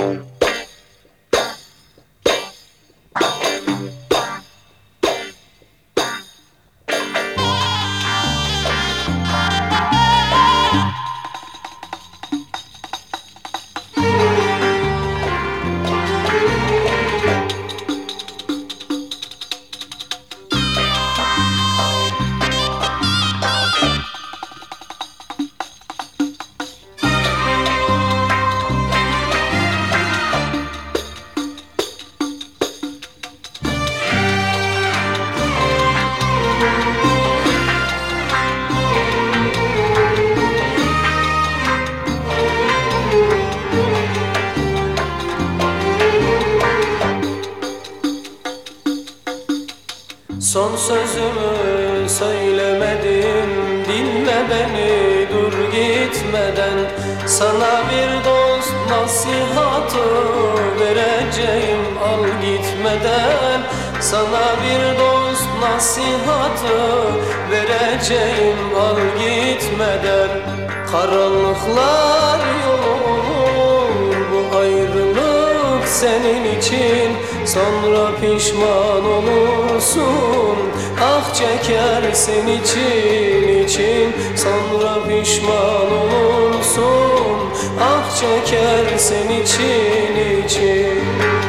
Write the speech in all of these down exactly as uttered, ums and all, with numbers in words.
Son sözümü söylemedim, dinle beni dur gitmeden. Sana bir dost nasihatı vereceğim al gitmeden. Sana bir dost nasihatı vereceğim al gitmeden. Karanlıklar yolu olur bu ayrılık senin için. Sonra pişman olursun, ah çekersin için için. Sonra pişman olursun, ah çekersin için için.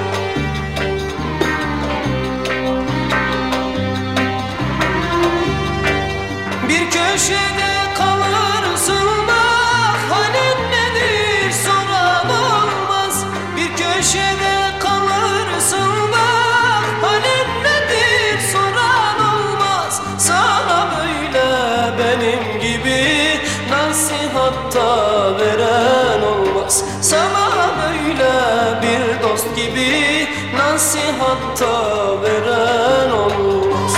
Bir köşede kalırsın bak halin nedir soran olmaz. Bir köşede kalırsın bak halin nedir soran olmaz. Sana böyle benim gibi nasihatta veren olmaz. Sana böyle bir dost gibi nasihatta veren olmaz.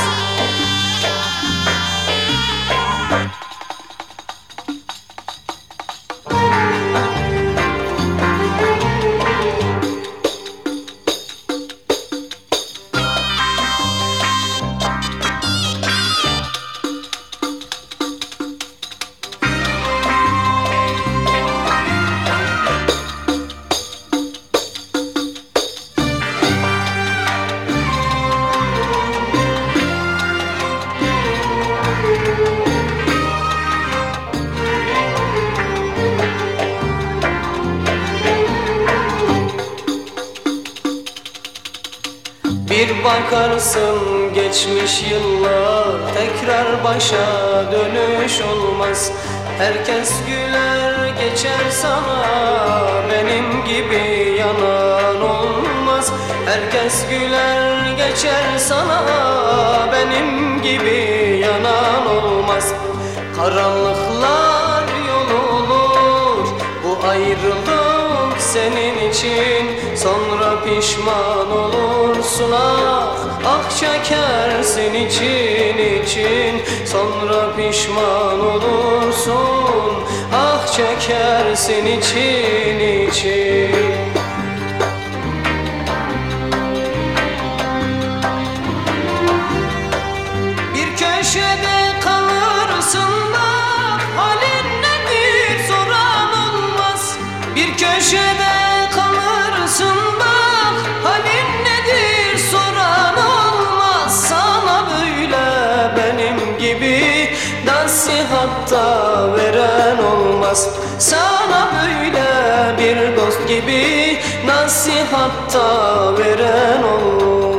Bir bakarsın geçmiş yıllar, tekrar başa dönüş olmaz. Herkes güler geçer sana, benim gibi yanan olmaz. Herkes güler geçer sana, benim gibi yanan olmaz. Karanlıklar yol olur bu ayrılık senin için. Sonra pişman olursun ah, ah çekersin için için. Sonra pişman olursun, ah çekersin için için. Bir köşede kalırsın bak halin nedir soran olmaz. Bir köşede kalırsın bak halin nedir soran olmaz. Sana böyle benim gibi nasihatta veren olmaz. Sana böyle bir dost gibi nasihatta veren olmaz.